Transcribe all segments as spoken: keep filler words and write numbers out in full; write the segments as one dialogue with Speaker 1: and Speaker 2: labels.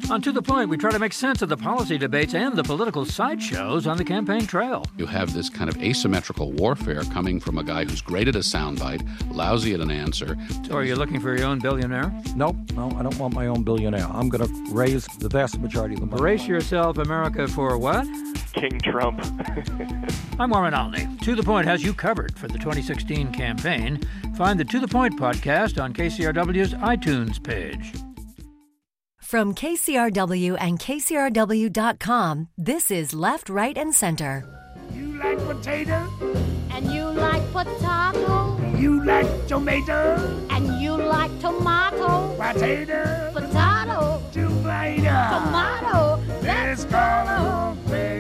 Speaker 1: On To The Point, we try to make sense of the policy debates and the political sideshows on the campaign trail.
Speaker 2: You have this kind of asymmetrical warfare coming from a guy who's great at a soundbite, lousy at an answer.
Speaker 1: So are you looking for your own billionaire?
Speaker 3: No, no, I don't want my own billionaire. I'm going to raise the vast majority of the money.
Speaker 1: Brace yourself, America, for what?
Speaker 4: King Trump.
Speaker 1: I'm Warren Olney. To The Point has you covered for the twenty sixteen campaign. Find the To The Point podcast on K C R W's iTunes page.
Speaker 5: From K C R W and K C R W dot com, this is Left, Right, and Center.
Speaker 6: You like potato?
Speaker 7: And you like potato?
Speaker 6: You like tomato?
Speaker 7: And you like tomato?
Speaker 6: Potato?
Speaker 7: Potato?
Speaker 6: Tomato?
Speaker 7: Tomato?
Speaker 6: Let's go big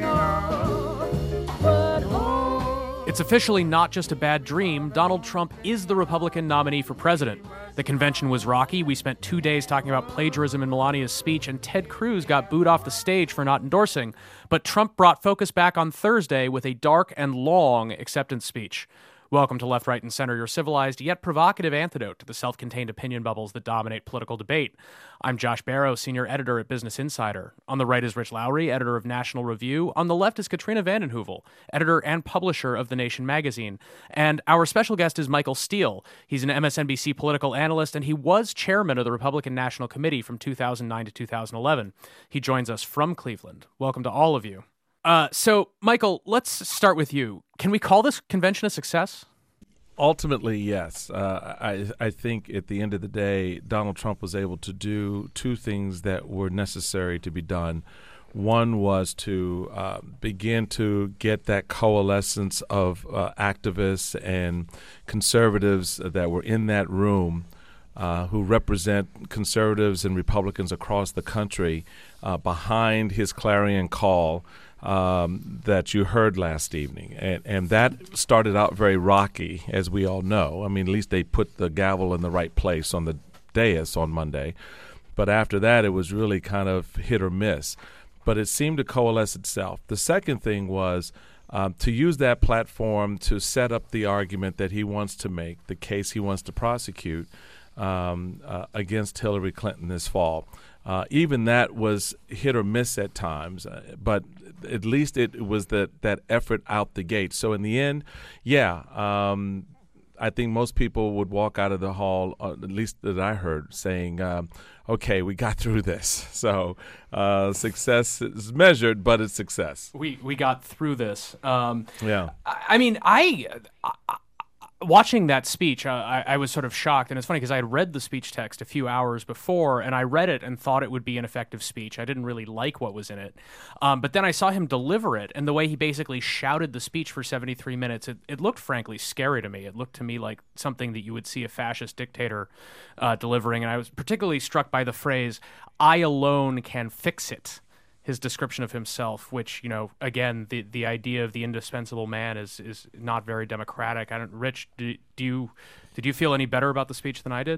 Speaker 8: It's officially not just a bad dream. Donald Trump is the Republican nominee for president. The convention was rocky. We spent two days talking about plagiarism in Melania's speech, and Ted Cruz got booed off the stage for not endorsing. But Trump brought focus back on Thursday with a dark and long acceptance speech. Welcome to Left, Right, and Center, your civilized yet provocative antidote to the self-contained opinion bubbles that dominate political debate. I'm Josh Barrow, senior editor at Business Insider. On the right is Rich Lowry, editor of National Review. On the left is Katrina vanden Heuvel, editor and publisher of The Nation magazine. And our special guest is Michael Steele. He's an M S N B C political analyst, and he was chairman of the Republican National Committee from two thousand nine to two thousand eleven. He joins us from Cleveland. Welcome to all of you. Uh, so, Michael, let's start with you. Can we call this convention a success?
Speaker 9: Ultimately, yes. Uh, I I think at the end of the day, Donald Trump was able to do two things that were necessary to be done. One was to uh, begin to get that coalescence of uh, activists and conservatives that were in that room uh, who represent conservatives and Republicans across the country uh, behind his clarion call Um, that you heard last evening. And, and that started out very rocky, as we all know. I mean, at least they put the gavel in the right place on the dais on Monday. But after that, it was really kind of hit or miss. But it seemed to coalesce itself. The second thing was um, to use that platform to set up the argument that he wants to make, the case he wants to prosecute um, uh, against Hillary Clinton this fall. Uh, even that was hit or miss at times, uh, but at least it was that, that effort out the gate. So in the end, yeah, um, I think most people would walk out of the hall, uh, at least that I heard, saying, um, okay, we got through this. So uh, success is measured, but it's success.
Speaker 8: We we got through this. Um,
Speaker 9: yeah.
Speaker 8: I, I mean, I... I Watching that speech, uh, I, I was sort of shocked, and it's funny because I had read the speech text a few hours before, and I read it and thought it would be an effective speech. I didn't really like what was in it, um, but then I saw him deliver it, and the way he basically shouted the speech for seventy-three minutes, it, it looked frankly scary to me. It looked to me like something that you would see a fascist dictator uh, delivering, and I was particularly struck by the phrase, "I alone can fix it." His description of himself, which, you know, again, the, the idea of the indispensable man is is not very democratic. I don't, Rich, do, do you did you feel any better about the speech than I did?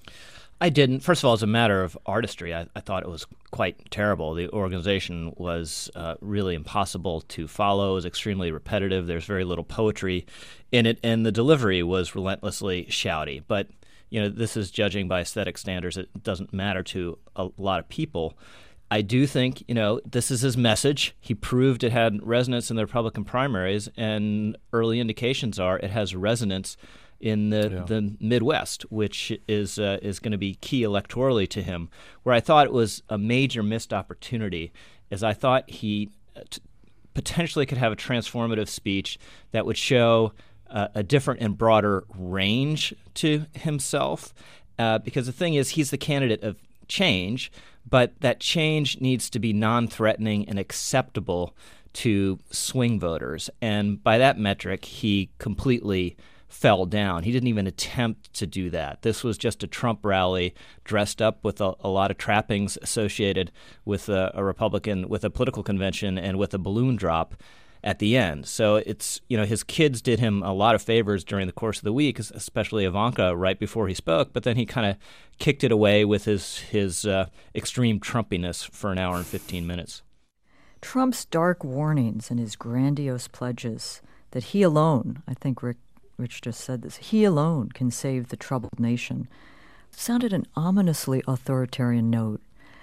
Speaker 10: I didn't. First of all, as a matter of artistry, I, I thought it was quite terrible. The organization was uh, really impossible to follow. It was extremely repetitive. There's very little poetry in it, and the delivery was relentlessly shouty. But, you know, this is judging by aesthetic standards. It doesn't matter to a lot of people. I do think, you know, this is his message. He proved it had resonance in the Republican primaries, and early indications are it has resonance in the, yeah. the Midwest, which is uh, is going to be key electorally to him. Where I thought it was a major missed opportunity is I thought he t- potentially could have a transformative speech that would show uh, a different and broader range to himself. Uh, because the thing is, he's the candidate of change, but that change needs to be non-threatening and acceptable to swing voters. And by that metric, he completely fell down. He didn't even attempt to do that. This was just a Trump rally dressed up with a, a lot of trappings associated with a, a Republican, with a political convention and with a balloon drop at the end. So it's, you know, his kids did him a lot of favors during the course of the week, especially Ivanka right before he spoke, but then he kind of kicked it away with his, his uh, extreme Trumpiness for an hour and fifteen minutes.
Speaker 11: Trump's dark warnings and his grandiose pledges that he alone, I think Rick, Rich just said this, he alone can save the troubled nation, sounded an ominously authoritarian note.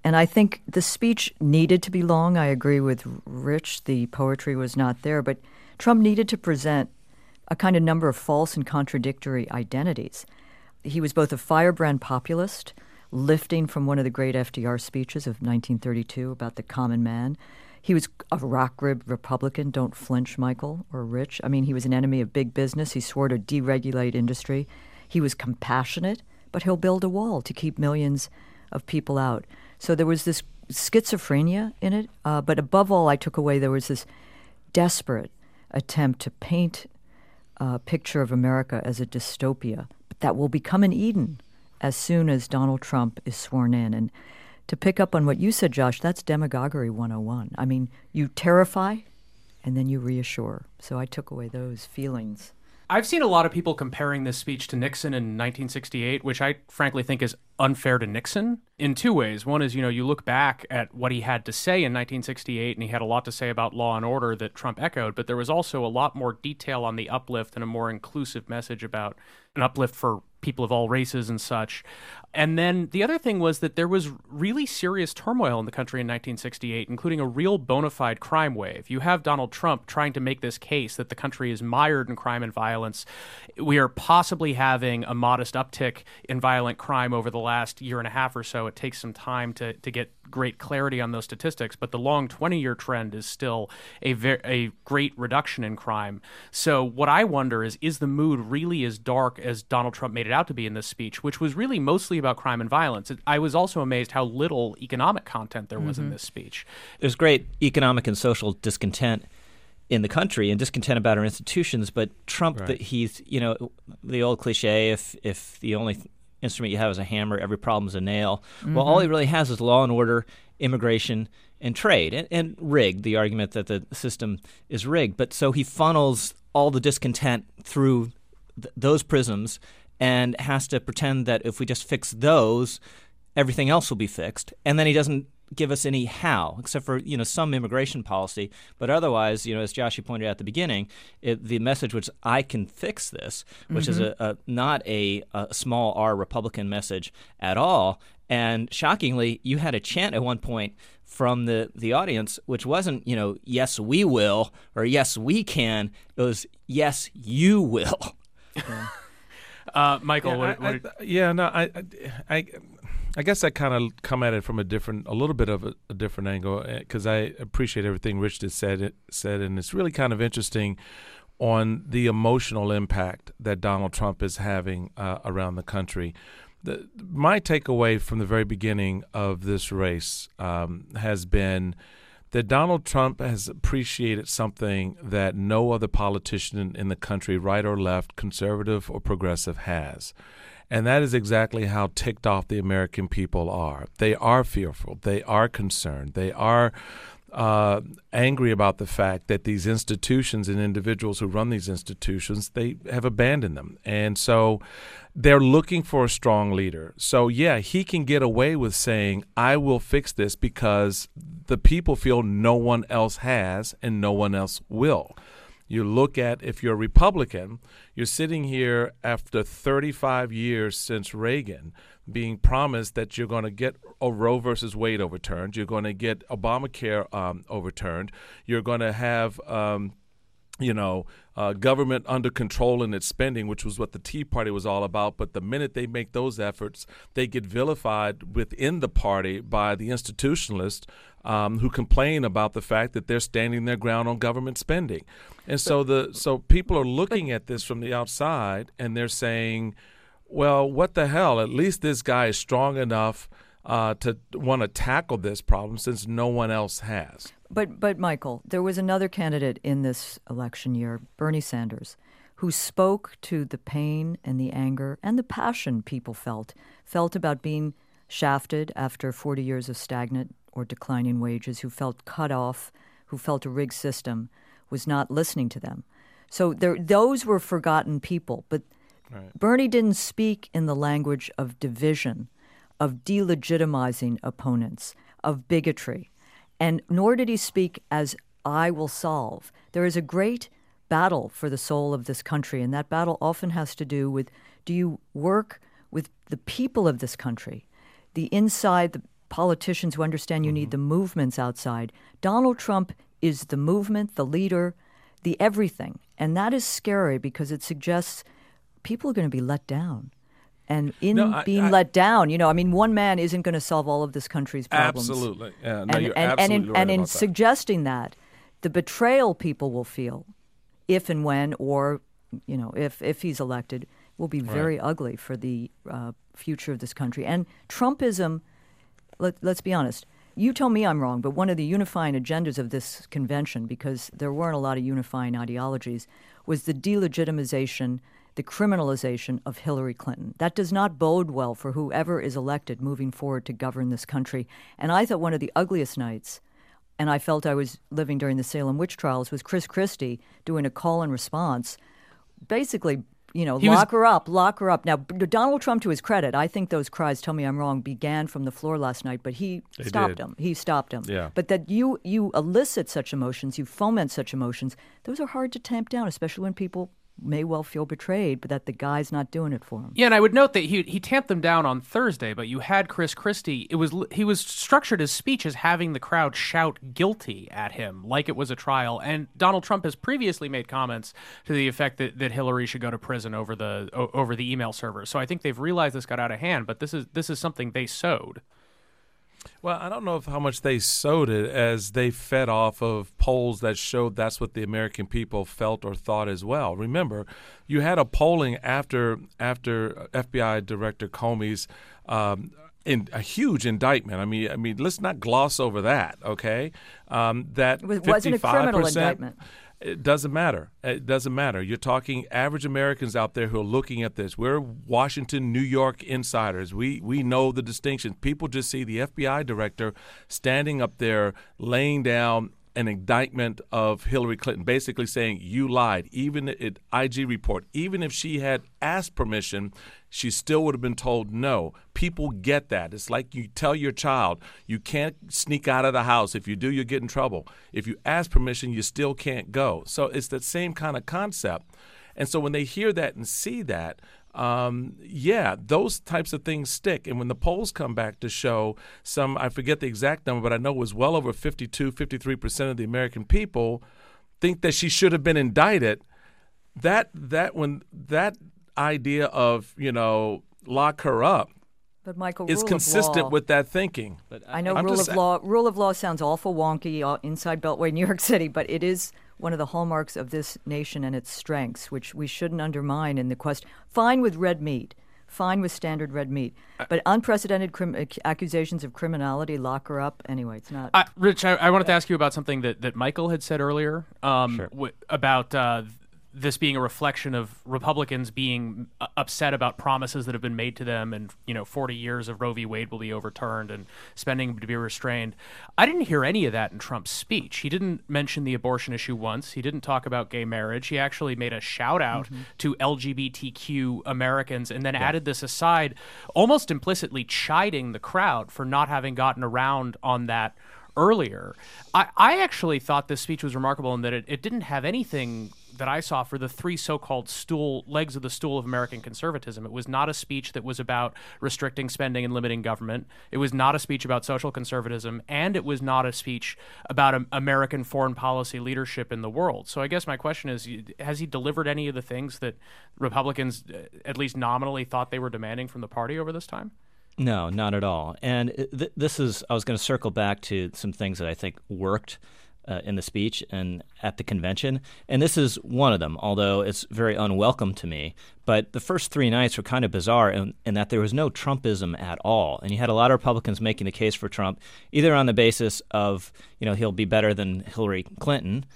Speaker 11: And I think the speech needed to be long. I agree with Rich. The poetry was not there. But Trump needed to present a kind of number of false and contradictory identities. He was both a firebrand populist, lifting from one of the great F D R speeches of nineteen thirty-two about the common man. He was a rock-ribbed Republican. Don't flinch, Michael or Rich. I mean, he was an enemy of big business. He swore to deregulate industry. He was compassionate, but he'll build a wall to keep millions of people out. So there was this schizophrenia in it. Uh, but above all, I took away there was this desperate attempt to paint a picture of America as a dystopia that will become an Eden as soon as Donald Trump is sworn in. And to pick up on what you said, Josh, that's demagoguery one oh one. I mean, you terrify and then you reassure. So I took away those feelings.
Speaker 8: I've seen a lot of people comparing this speech to Nixon in nineteen sixty-eight, which I frankly think is unfair to Nixon in two ways. One is, you know, you look back at what he had to say in nineteen sixty-eight, and he had a lot to say about law and order that Trump echoed, but there was also a lot more detail on the uplift and a more inclusive message about an uplift for people of all races and such. And then the other thing was that there was really serious turmoil in the country in nineteen sixty-eight, including a real bona fide crime wave. You have Donald Trump trying to make this case that the country is mired in crime and violence. We are possibly having a modest uptick in violent crime over the last year and a half or so. It takes some time to, to get great clarity on those statistics, but the long twenty-year trend is still a, ver- a great reduction in crime. So what I wonder is, is the mood really as dark as Donald Trump made it out to be in this speech, which was really mostly about crime and violence? I was also amazed how little economic content there was mm-hmm. in this speech.
Speaker 10: There's great economic and social discontent in the country and discontent about our institutions, but Trump, right. the, he's, you know, the old cliche, if if the only th- instrument you have is a hammer, every problem's a nail. Mm-hmm. Well, all he really has is law and order, immigration, and trade, and, and rigged, the argument that the system is rigged. But so he funnels all the discontent through th- those prisms and has to pretend that if we just fix those, everything else will be fixed. And then he doesn't give us any how, except for, you know, some immigration policy. But otherwise, you know, as Josh, you pointed out at the beginning, it, the message was, I can fix this, which mm-hmm. is a, a not a, a small R Republican message at all. And shockingly, you had a chant at one point from the, the audience, which wasn't, you know, yes, we will, or yes, we can. It was, yes, you will.
Speaker 8: Yeah. uh, Michael,
Speaker 9: yeah,
Speaker 8: what,
Speaker 9: I,
Speaker 8: what
Speaker 9: I, yeah, no, I, I, I guess I kind of come at it from a different, a little bit of a, a different angle, because I appreciate everything Rich just said, said, and it's really kind of interesting on the emotional impact that Donald Trump is having uh, around the country. The, my takeaway from the very beginning of this race um, has been that Donald Trump has appreciated something that no other politician in, in the country, right or left, conservative or progressive, has. And that is exactly how ticked off the American people are. They are fearful. They are concerned. They are uh, angry about the fact that these institutions and individuals who run these institutions, they have abandoned them. And so they're looking for a strong leader. So, yeah, he can get away with saying, I will fix this, because the people feel no one else has and no one else will. You look at, if you're a Republican, you're sitting here after thirty-five years since Reagan being promised that you're going to get a Roe versus Wade overturned, you're going to get Obamacare um, overturned, you're going to have um, you know, uh, government under control in its spending, which was what the Tea Party was all about. But the minute they make those efforts, they get vilified within the party by the institutionalists um, who complain about the fact that they're standing their ground on government spending. And so the so people are looking at this from the outside, and they're saying, well, what the hell? At least this guy is strong enough uh, to want to tackle this problem, since no one else has.
Speaker 11: But, but Michael, there was another candidate in this election year, Bernie Sanders, who spoke to the pain and the anger and the passion people felt, felt about being shafted after forty years of stagnant or declining wages, who felt cut off, who felt a rigged system was not listening to them. So there, those were forgotten people. But right. Bernie didn't speak in the language of division, of delegitimizing opponents, of bigotry. And nor did he speak as I will solve. There is a great battle for the soul of this country, and that battle often has to do with, do you work with the people of this country, the inside, the, politicians who understand you need the movements outside. Donald Trump is the movement, the leader, the everything. And that is scary because it suggests people are going to be let down. And in
Speaker 9: No, I-
Speaker 11: being
Speaker 9: I-
Speaker 11: let down, you know, I mean, one man isn't going to solve all of this country's problems.
Speaker 9: Absolutely. Yeah, no,
Speaker 11: and,
Speaker 9: you're
Speaker 11: and,
Speaker 9: absolutely
Speaker 11: and in,
Speaker 9: right
Speaker 11: and in
Speaker 9: about that.
Speaker 11: suggesting that, the betrayal people will feel, if and when, or you know, if if he's elected, will be very
Speaker 9: Right.
Speaker 11: ugly for the uh, future of this country. And Trumpism, let, let's be honest. You tell me I'm wrong, but one of the unifying agendas of this convention, because there weren't a lot of unifying ideologies, was the delegitimization, the criminalization of Hillary Clinton. That does not bode well for whoever is elected moving forward to govern this country. And I thought one of the ugliest nights, and I felt I was living during the Salem witch trials, was Chris Christie doing a call and response, basically, you know,
Speaker 8: He was-
Speaker 11: lock her up, lock her up. Now, B- Donald Trump, to his credit, I think those cries, tell me I'm wrong, began from the floor last night, but he
Speaker 9: They
Speaker 11: stopped
Speaker 9: did.
Speaker 11: them. He stopped them.
Speaker 9: Yeah.
Speaker 11: But that you, you elicit such emotions, you foment such emotions, those are hard to tamp down, especially when people may well feel betrayed, but that the guy's not doing it for them.
Speaker 8: Yeah, and I would note that he he tamped them down on Thursday, but you had Chris Christie. It was he was structured his speech as having the crowd shout guilty at him like it was a trial. And Donald Trump has previously made comments to the effect that, that Hillary should go to prison over the o- over the email server. So I think they've realized this got out of hand, but this is this is something they sowed.
Speaker 9: Well, I don't know if how much they sowed it as they fed off of polls that showed that's what the American people felt or thought as well. Remember, you had a polling after after F B I Director Comey's um, in a huge indictment. I mean, I mean, let's not gloss over that. Okay, um, that
Speaker 11: It wasn't a criminal indictment.
Speaker 9: It doesn't matter. It doesn't matter. You're talking average Americans out there who are looking at this. We're Washington, New York insiders. We we know the distinction. People just see the F B I director standing up there laying down an indictment of Hillary Clinton, basically saying you lied. Even at I G report, even if she had asked permission, she still would have been told no. People get that. It's like you tell your child, you can't sneak out of the house. If you do, you get in trouble. If you ask permission, you still can't go. So it's that same kind of concept. And so when they hear that and see that, um, yeah, those types of things stick. And when the polls come back to show some, I forget the exact number, but I know it was well over fifty-two, fifty-three percent of the American people think that she should have been indicted, that that when that idea of, you know, lock her up
Speaker 11: But Michael,
Speaker 9: is
Speaker 11: rule
Speaker 9: consistent
Speaker 11: of law,
Speaker 9: with that thinking.
Speaker 11: I know
Speaker 9: I'm
Speaker 11: rule
Speaker 9: just
Speaker 11: of
Speaker 9: sa-
Speaker 11: law. Rule of law sounds awful wonky uh, inside Beltway, New York City, but it is one of the hallmarks of this nation and its strengths, which we shouldn't undermine in the quest. Fine with red meat, fine with standard red meat, but unprecedented crim- ac- accusations of criminality, lock her up. Anyway, it's not.
Speaker 8: Uh, Rich, I, I wanted to ask you about something that, that Michael had said earlier um,
Speaker 10: Sure.
Speaker 8: w- about uh, this being a reflection of Republicans being uh, upset about promises that have been made to them, and you know, forty years of Roe v. Wade will be overturned and spending to be restrained. I didn't hear any of that in Trump's speech. He didn't mention the abortion issue once. He didn't talk about gay marriage. He actually made a shout out
Speaker 11: Mm-hmm.
Speaker 8: to L G B T Q Americans, and then added this aside, almost implicitly chiding the crowd for not having gotten around on that earlier. I, I actually thought this speech was remarkable in that it, it didn't have anything that I saw for the three so-called stool legs of the stool of American conservatism. It was not a speech that was about restricting spending and limiting government. It was not a speech about social conservatism, and it was not a speech about um, American foreign policy leadership in the world. So I guess my question is, has he delivered any of the things that Republicans, uh, at least nominally, thought they were demanding from the party over this time?
Speaker 10: No, not at all. And th- this is, I was going to circle back to some things that I think worked uh, in the speech and at the convention. And this is one of them, although it's very unwelcome to me. But the first three nights were kind of bizarre in, in that there was no Trumpism at all. And you had a lot of Republicans making the case for Trump, either on the basis of, you know, he'll be better than Hillary Clinton,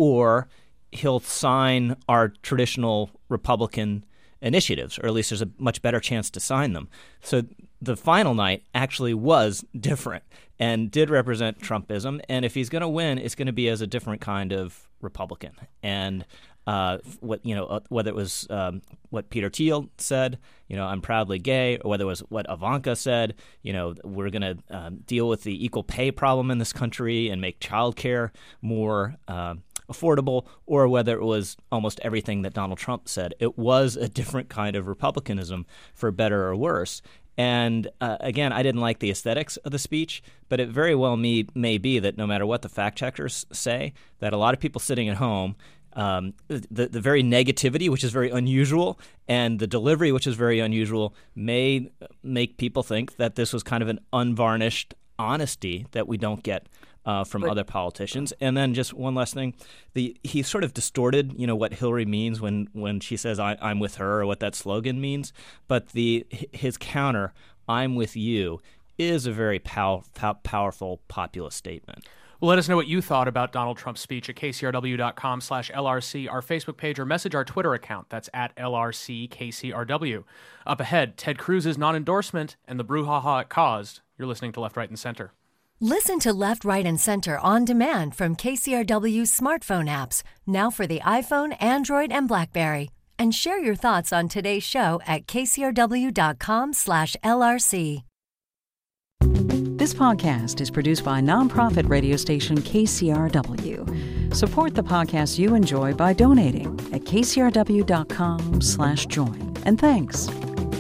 Speaker 10: or he'll sign our traditional Republican initiatives, or at least there's a much better chance to sign them. So the final night actually was different and did represent Trumpism. And if he's going to win, it's going to be as a different kind of Republican. And uh, what you know, uh, whether it was um, what Peter Thiel said, you know, I'm proudly gay, or whether it was what Ivanka said, you know, we're going to um, deal with the equal pay problem in this country and make childcare more Uh, affordable, or whether it was almost everything that Donald Trump said. It was a different kind of Republicanism, for better or worse. And uh, again, I didn't like the aesthetics of the speech, but it very well may, may be that no matter what the fact checkers say, that a lot of people sitting at home, um, the, the very negativity, which is very unusual, and the delivery, which is very unusual, may make people think that this was kind of an unvarnished honesty that we don't get Uh, from but, other politicians. And then just one last thing, the he sort of distorted, you know, what Hillary means when, when she says I, I'm with her, or what that slogan means. But the his counter, I'm with you, is a very pow- pow- powerful populist statement.
Speaker 8: Well, let us know what you thought about Donald Trump's speech at kcrw.com slash LRC, our Facebook page, or message our Twitter account. That's at L R C K C R W. Up ahead, Ted Cruz's non-endorsement and the brouhaha it caused. You're listening to Left, Right, and Center.
Speaker 5: Listen to Left, Right, and Center on demand from K C R W's smartphone apps, now for the iPhone, Android, and BlackBerry. And share your thoughts on today's show at kcrw.com slash LRC.
Speaker 4: This podcast is produced by nonprofit radio station K C R W. Support the podcast you enjoy by donating at kcrw.com slash join. And thanks.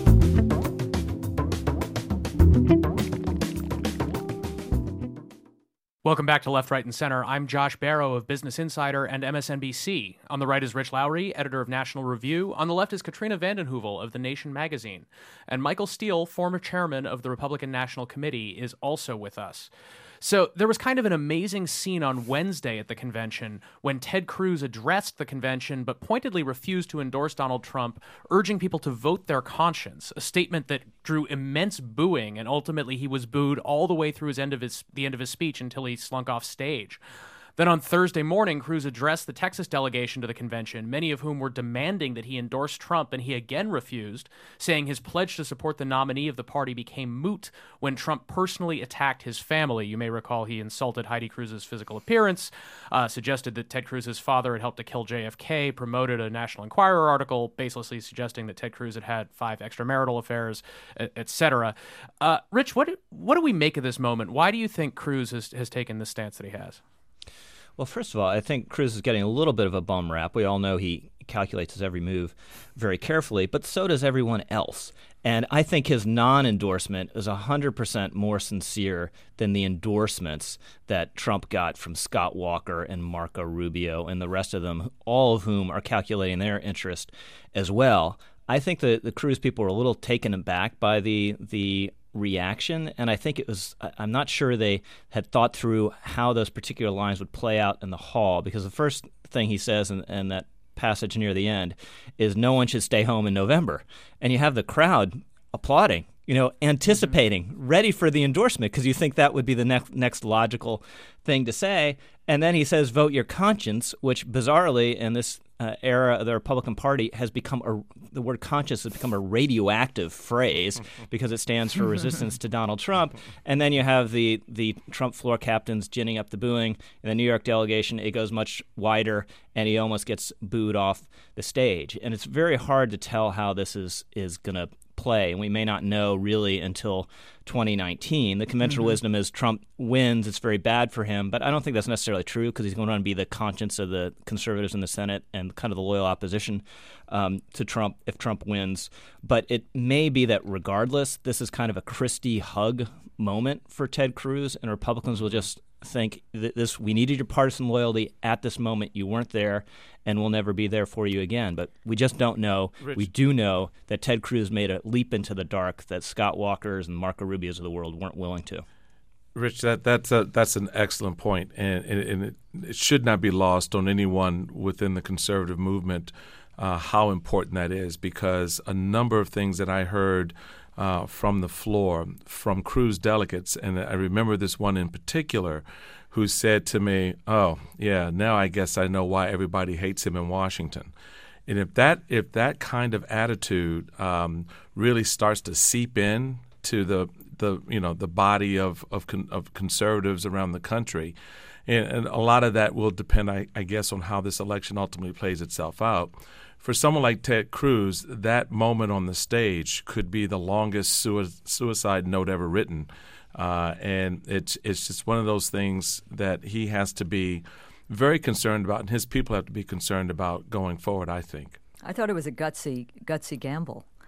Speaker 8: Welcome back to Left, Right, and Center. I'm Josh Barrow of Business Insider and M S N B C. On the right is Rich Lowry, editor of National Review. On the left is Katrina vanden Heuvel of The Nation magazine. And Michael Steele, former chairman of the Republican National Committee, is also with us. So there was kind of an amazing scene on Wednesday at the convention when Ted Cruz addressed the convention but pointedly refused to endorse Donald Trump, urging people to vote their conscience, a statement that drew immense booing, and ultimately he was booed all the way through his end of his, the end of his speech until he slunk off stage. Then on Thursday morning, Cruz addressed the Texas delegation to the convention, many of whom were demanding that he endorse Trump, and he again refused, saying his pledge to support the nominee of the party became moot when Trump personally attacked his family. You may recall he insulted Heidi Cruz's physical appearance, uh, suggested that Ted Cruz's father had helped to kill J F K, promoted a National Enquirer article baselessly suggesting that Ted Cruz had had five extramarital affairs, et cetera. Uh, Rich, what do, what do we make of this moment? Why do you think Cruz has, has taken the stance that he has?
Speaker 10: Well, first of all, I think Cruz is getting a little bit of a bum rap. We all know he calculates his every move very carefully, but so does everyone else. And I think his non-endorsement is one hundred percent more sincere than the endorsements that Trump got from Scott Walker and Marco Rubio and the rest of them, all of whom are calculating their interest as well. I think the, the Cruz people were a little taken aback by the the reaction, and I think it was, I'm not sure they had thought through how those particular lines would play out in the hall, because the first thing he says in, in that passage near the end is no one should stay home in November. And you have the crowd applauding, you know, anticipating, mm-hmm. ready for the endorsement, because you think that would be the next next logical thing to say. And then he says, vote your conscience, which bizarrely in this uh, era of the Republican Party has become a, the word conscience has become a radioactive phrase because it stands for resistance to Donald Trump. And then you have the, the Trump floor captains ginning up the booing. In the New York delegation, it goes much wider, and he almost gets booed off the stage. And it's very hard to tell how this is, is going to play, and we may not know really until twenty nineteen. The conventional mm-hmm. wisdom is Trump wins, it's very bad for him, but I don't think that's necessarily true, because he's going to run and be the conscience of the conservatives in the Senate and kind of the loyal opposition um, to Trump if Trump wins. But it may be that regardless, this is kind of a Christie hug moment for Ted Cruz, and Republicans will just think that this, we needed your partisan loyalty at this moment. You weren't there, and we'll never be there for you again. But we just don't know. Rich. We do know that Ted Cruz made a leap into the dark that Scott Walkers and Marco Rubios of the world weren't willing to.
Speaker 9: Rich, that that's a, that's an excellent point, and, and, and it, it should not be lost on anyone within the conservative movement uh, how important that is, because a number of things that I heard Uh, from the floor, from Cruz delegates, and I remember this one in particular who said to me, oh, yeah, now I guess I know why everybody hates him in Washington. And if that if that kind of attitude um, really starts to seep in to the, the you know the body of of, con- of conservatives around the country, and, and a lot of that will depend, I, I guess, on how this election ultimately plays itself out. For someone like Ted Cruz, that moment on the stage could be the longest sui- suicide note ever written. Uh, and it's it's just one of those things that he has to be very concerned about, and his people have to be concerned about going forward, I think.
Speaker 11: I thought it was a gutsy, gutsy gamble.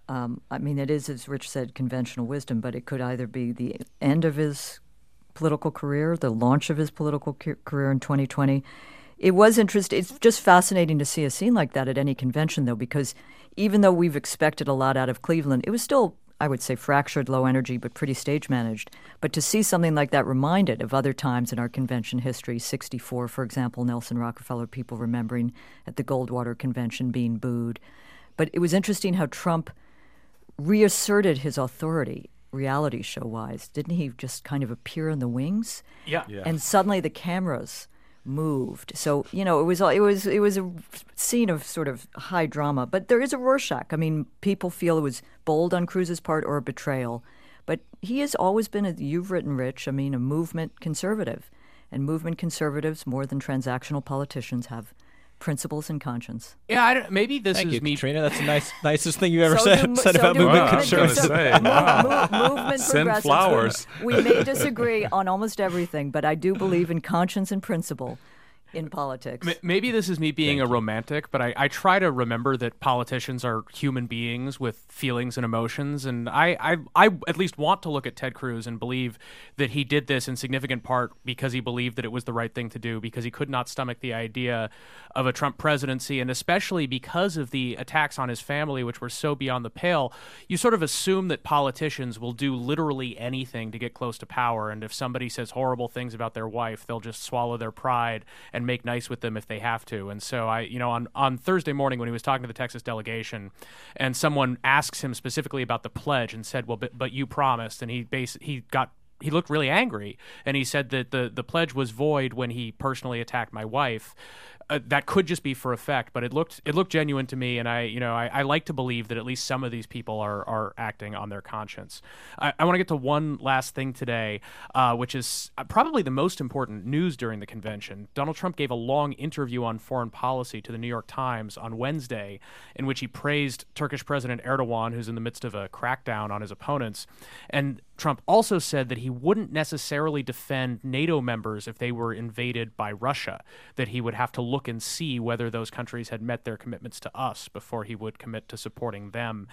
Speaker 11: Um, I mean, it is, as Rich said, conventional wisdom, but it could either be the end of his political career, the launch of his political ca- career in twenty twenty. It was interesting. It's just fascinating to see a scene like that at any convention, though, because even though we've expected a lot out of Cleveland, it was still, I would say, fractured, low energy, but pretty stage managed. But to see something like that reminded of other times in our convention history, sixty-four, for example, Nelson Rockefeller, people remembering at the Goldwater Convention being booed. But it was interesting how Trump reasserted his authority, reality show-wise. Didn't he just kind of appear in the wings?
Speaker 8: Yeah. yeah.
Speaker 11: And suddenly the cameras moved. So, you know, it was it was it was a scene of sort of high drama. But there is a Rorschach. I mean, people feel it was bold on Cruz's part or a betrayal. But he has always been, a, you've written, Rich, I mean, a movement conservative. And movement conservatives, more than transactional politicians, have principles and conscience.
Speaker 8: Yeah, I don't, maybe this
Speaker 10: Thank
Speaker 8: is
Speaker 10: you,
Speaker 8: me.
Speaker 10: Katrina. That's the nice, nicest thing you've ever
Speaker 11: So
Speaker 10: said,
Speaker 11: do-
Speaker 10: said
Speaker 11: so
Speaker 10: about
Speaker 11: do
Speaker 10: movement
Speaker 9: Wow, I was
Speaker 10: conservatives.
Speaker 9: gonna say, wow.
Speaker 11: Mo- movement
Speaker 9: Send
Speaker 11: progressives.
Speaker 9: flowers.
Speaker 11: We may disagree on almost everything, but I do believe in conscience and principle in politics.
Speaker 8: M- Maybe this is me being a romantic, but I, I try to remember that politicians are human beings with feelings and emotions, and I, I, I at least want to look at Ted Cruz and believe that he did this in significant part because he believed that it was the right thing to do, because he could not stomach the idea of a Trump presidency, and especially because of the attacks on his family, which were so beyond the pale. You sort of assume that politicians will do literally anything to get close to power, and if somebody says horrible things about their wife, they'll just swallow their pride and make nice with them if they have to. And so I, you know, on, on Thursday morning when he was talking to the Texas delegation and someone asks him specifically about the pledge and said, well, but, but you promised, and he bas- he got he looked really angry, and he said that the, the pledge was void when he personally attacked my wife. Uh, that could just be for effect, but it looked it looked genuine to me, and I you know I, I like to believe that at least some of these people are are acting on their conscience. I, I want to get to one last thing today, uh, which is probably the most important news during the convention. Donald Trump gave a long interview on foreign policy to the New York Times on Wednesday, in which he praised Turkish President Erdogan, who's in the midst of a crackdown on his opponents, and Trump also said that he wouldn't necessarily defend NATO members if they were invaded by Russia, that he would have to look and see whether those countries had met their commitments to us before he would commit to supporting them.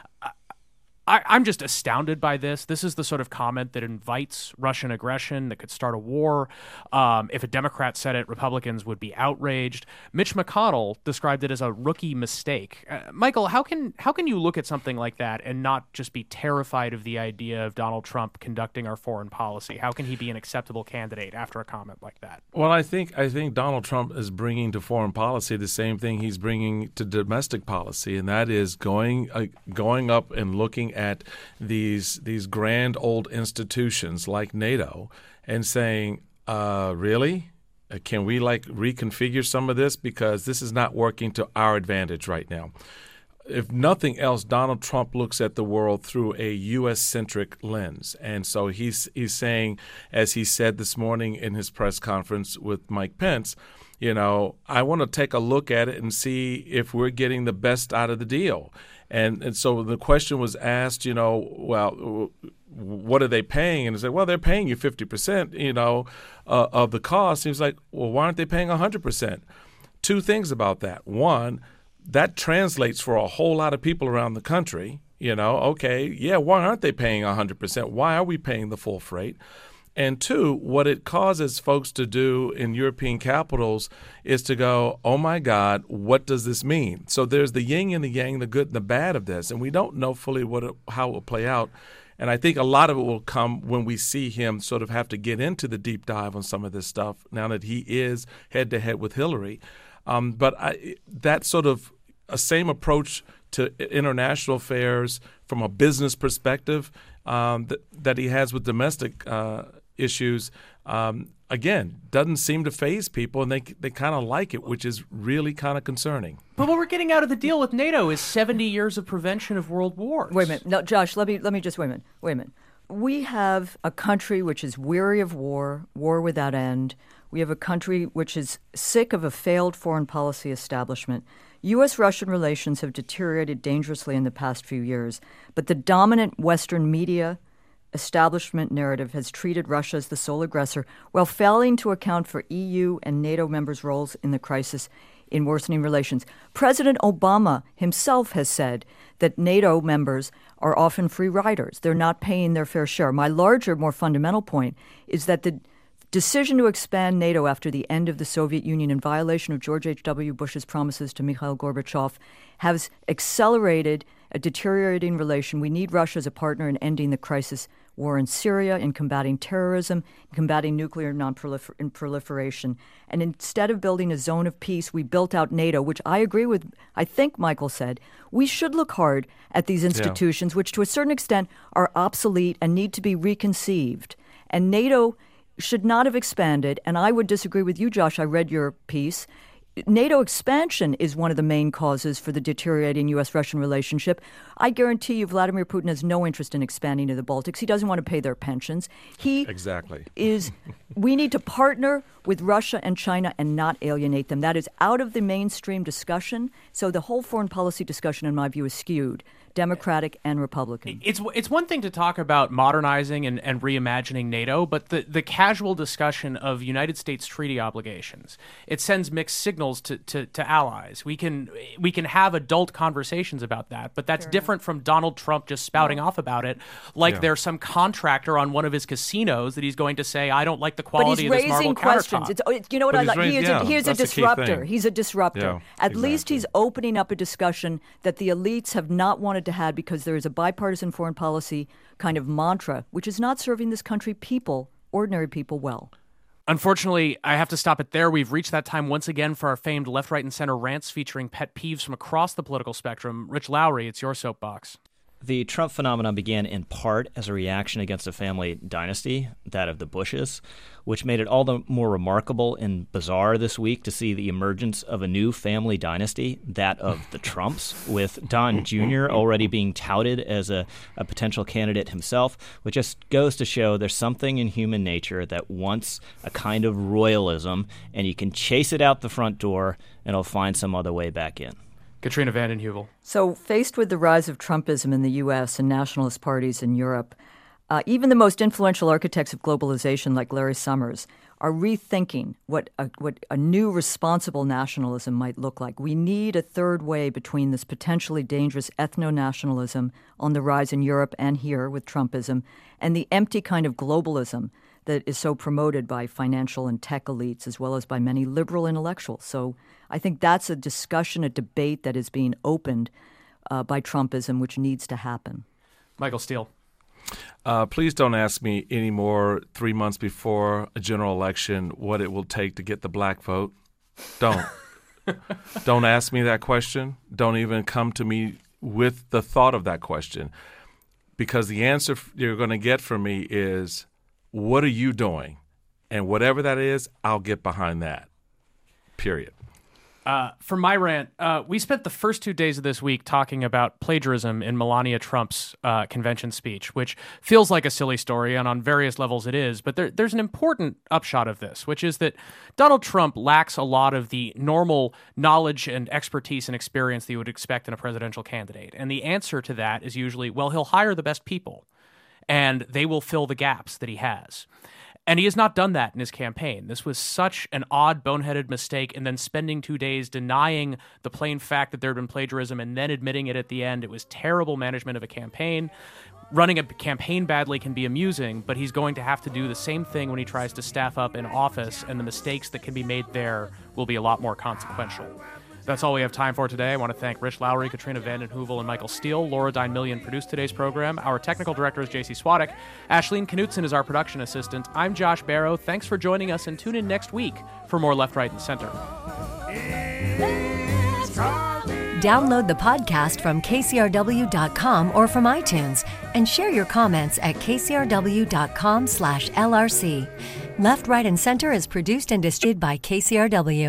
Speaker 8: I, I'm just astounded by this. This is the sort of comment that invites Russian aggression, that could start a war. Um, if a Democrat said it, Republicans would be outraged. Mitch McConnell described it as a rookie mistake. Uh, Michael, how can how can you look at something like that and not just be terrified of the idea of Donald Trump conducting our foreign policy? How can he be an acceptable candidate after a comment like that?
Speaker 9: Well, I think I think Donald Trump is bringing to foreign policy the same thing he's bringing to domestic policy, and that is going uh, going up and looking at these these grand old institutions like NATO and saying, uh, really? Uh, can we like reconfigure some of this, because this is not working to our advantage right now? If nothing else, Donald Trump looks at the world through a U S-centric lens. And so he's he's saying, as he said this morning in his press conference with Mike Pence, you know, I want to take a look at it and see if we're getting the best out of the deal. And and so the question was asked, you know, well, what are they paying? And he said, well, they're paying you fifty percent, you know, uh, of the cost. He was like, well, why aren't they paying one hundred percent? Two things about that. One, that translates for a whole lot of people around the country. You know, okay, yeah, why aren't they paying one hundred percent? Why are we paying the full freight? And two, what it causes folks to do in European capitals is to go, oh, my God, what does this mean? So there's the yin and the yang, the good and the bad of this, and we don't know fully what it, how it will play out. And I think a lot of it will come when we see him sort of have to get into the deep dive on some of this stuff now that he is head-to-head with Hillary. Um, but I, that sort of a same approach to international affairs from a business perspective um, that, that he has with domestic uh issues, um, again, doesn't seem to faze people, and they they kind of like it, which is really kind of concerning.
Speaker 8: But what we're getting out of the deal with NATO is seventy years of prevention of world wars.
Speaker 11: Wait a minute. No, Josh, let me let me just wait a minute. Wait a minute. We have a country which is weary of war, war without end. We have a country which is sick of a failed foreign policy establishment. U S Russian relations have deteriorated dangerously in the past few years, but the dominant Western media establishment narrative has treated Russia as the sole aggressor while failing to account for E U and NATO members' roles in the crisis. in worsening relations. President Obama himself has said that NATO members are often free riders. They're not paying their fair share. My larger, more fundamental point is that the decision to expand NATO after the end of the Soviet Union in violation of George H W. Bush's promises to Mikhail Gorbachev has accelerated a deteriorating relation. We need Russia as a partner in ending the crisis war in Syria, in combating terrorism, in combating nuclear non-proliferation. And instead of building a zone of peace, we built out NATO, which I agree with, I think Michael said, we should look hard at these institutions, yeah. which to a certain extent are obsolete and need to be reconceived. And NATO should not have expanded, and I would disagree with you, Josh. I read your piece. NATO expansion is one of the main causes for the deteriorating U S Russian relationship. I guarantee you Vladimir Putin has no interest in expanding to the Baltics. He doesn't want to pay their pensions. He
Speaker 9: exactly.
Speaker 11: is, we need to partner with Russia and China and not alienate them. That is out of the mainstream discussion. So the whole foreign policy discussion, in my view, is skewed. Democratic and Republican.
Speaker 8: It's it's one thing to talk about modernizing and, and reimagining NATO, but the, the casual discussion of United States treaty obligations, it sends mixed signals to, to, to allies. We can we can have adult conversations about that, but that's Fair different enough. From Donald Trump just spouting yeah. off about it like yeah. there's some contractor on one of his casinos that he's going to say, I don't like the quality of this marble
Speaker 11: countertop. But he's raising questions. It's, you know what
Speaker 9: but
Speaker 11: I like?
Speaker 9: Raised,
Speaker 11: he is
Speaker 9: yeah,
Speaker 11: a, he is a disruptor. He's a disruptor.
Speaker 9: Yeah,
Speaker 11: At
Speaker 9: exactly.
Speaker 11: least he's opening up a discussion that the elites have not wanted to have because there is a bipartisan foreign policy kind of mantra, which is not serving this country people, ordinary people, well.
Speaker 8: Unfortunately, I have to stop it there. We've reached that time once again for our famed Left, Right, and Center rants featuring pet peeves from across the political spectrum. Rich Lowry, it's your soapbox.
Speaker 10: The Trump phenomenon began in part as a reaction against a family dynasty, that of the Bushes, which made it all the more remarkable and bizarre this week to see the emergence of a new family dynasty, that of the Trumps, with Don Junior already being touted as a, a potential candidate himself, which just goes to show there's something in human nature that wants a kind of royalism, and you can chase it out the front door and it'll find some other way back in.
Speaker 8: Katrina vanden Heuvel.
Speaker 11: So faced with the rise of Trumpism in the U S and nationalist parties in Europe, uh, even the most influential architects of globalization like Larry Summers are rethinking what a, what a new responsible nationalism might look like. We need a third way between this potentially dangerous ethno-nationalism on the rise in Europe and here with Trumpism and the empty kind of globalism that is so promoted by financial and tech elites as well as by many liberal intellectuals. So I think that's a discussion, a debate that is being opened uh, by Trumpism, which needs to happen.
Speaker 8: Michael Steele.
Speaker 9: Uh, please don't ask me anymore three months before a general election what it will take to get the black vote. Don't. Don't ask me that question. Don't even come to me with the thought of that question. Because the answer you're going to get from me is, what are you doing? And whatever that is, I'll get behind that. Period.
Speaker 8: Uh, for my rant, uh, we spent the first two days of this week talking about plagiarism in Melania Trump's uh, convention speech, which feels like a silly story, and on various levels it is. But there, there's an important upshot of this, which is that Donald Trump lacks a lot of the normal knowledge and expertise and experience that you would expect in a presidential candidate. And the answer to that is usually, well, he'll hire the best people, and they will fill the gaps that he has. And he has not done that in his campaign. This was such an odd, boneheaded mistake, and then spending two days denying the plain fact that there had been plagiarism and then admitting it at the end. It was terrible management of a campaign. Running a campaign badly can be amusing, but he's going to have to do the same thing when he tries to staff up in office, and the mistakes that can be made there will be a lot more consequential. That's all we have time for today. I want to thank Rich Lowry, Katrina vanden Heuvel, and Michael Steele. Laura Dine Million produced today's program. Our technical director is J C Swadek. Ashleen Knutson is our production assistant. I'm Josh Barrow. Thanks for joining us, and tune in next week for more Left, Right, and Center.
Speaker 5: Download the podcast from K C R W dot com or from iTunes and share your comments at K C R W dot com slash L R C. Left, Right, and Center is produced and distributed by K C R W.